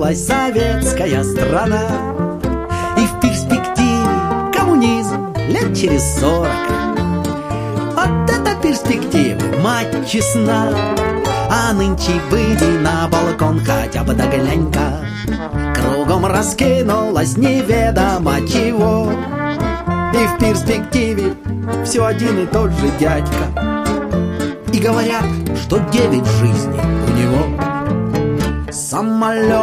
распалась советская страна. И в перспективе коммунизм лет через 40. Вот это перспектива, мать честна. А нынче выйди на балкон, хотя бы да глянь-ка. Кругом раскинулось неведомо чего. И в перспективе все один и тот же дядька. И говорят, что 9 жизней у него. Самолет